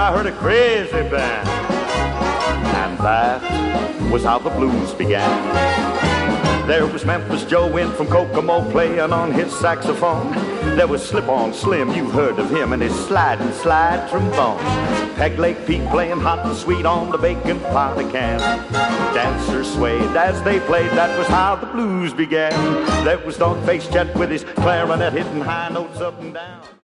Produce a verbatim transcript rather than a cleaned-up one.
I heard a crazy band. And that was how the blues began. There was Memphis Joe in from Kokomo playing on his saxophone. There was Slip-On Slim, you heard of him, and his slide and slide trombone. Peg Leg Pete playing hot and sweet on the bacon powder can. Dancers swayed as they played, that was how the blues began. There was Dog-Faced Chet with his clarinet hitting high notes up and down.